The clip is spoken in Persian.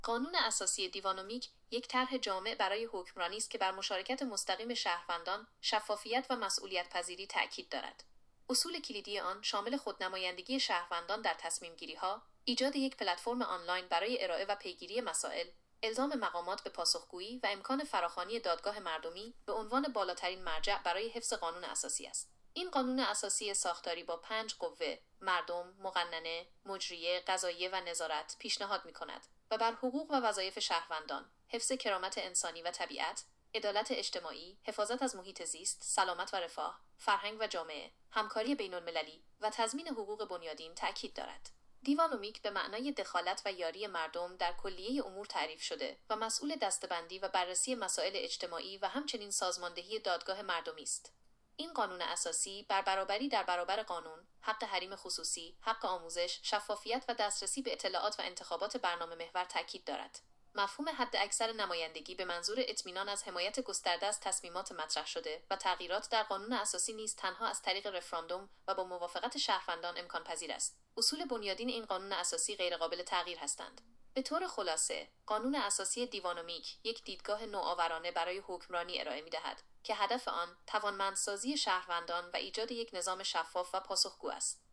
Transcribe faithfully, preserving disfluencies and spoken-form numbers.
قانون اساسی دیوانومیک یک طرح جامع برای حکمرانی است که بر مشارکت مستقیم شهروندان، شفافیت و مسئولیت پذیری تأکید دارد. اصول کلیدی آن شامل خودنمایندگی شهروندان در تصمیم‌گیری‌ها، ایجاد یک پلتفرم آنلاین برای ارائه و پیگیری مسائل، الزام مقامات به پاسخگویی و امکان فراخوانی دادگاه مردمی به عنوان بالاترین مرجع برای حفظ قانون اساسی است. این قانون اساسی ساختاری با پنج قوه، مردم، مقننه، مجریه، قضاییه و نظارت پیشنهاد می‌کند و بر حقوق و وظایف شهروندان، حفظ کرامت انسانی و طبیعت، عدالت اجتماعی، حفاظت از محیط زیست، سلامت و رفاه، فرهنگ و جامعه، همکاری بین‌المللی و تضمین حقوق بنیادین تأکید دارد. دیوانومیک به معنای دخالت و یاری مردم در کلیه امور تعریف شده و مسئول دسته‌بندی و بررسی مسائل اجتماعی و همچنین سازماندهی دادگاه مردمی است. این قانون اساسی بر برابری در برابر قانون، حق حریم خصوصی، حق آموزش، شفافیت و دسترسی به اطلاعات و انتخابات برنامه محور تاکید دارد. مفهوم حداکثر نمایندگی به منظور اطمینان از حمایت گسترده از تصمیمات مطرح شده و تغییرات در قانون اساسی نیز تنها از طریق رفراندوم و با موافقت شهروندان امکان پذیر است. اصول بنیادین این قانون اساسی غیرقابل تغییر هستند. به طور خلاصه، قانون اساسی دیوانومیک یک دیدگاه نوآورانه برای حکمرانی ارائه می‌دهد که هدف آن توانمندسازی شهروندان و ایجاد یک نظام شفاف و پاسخگو است.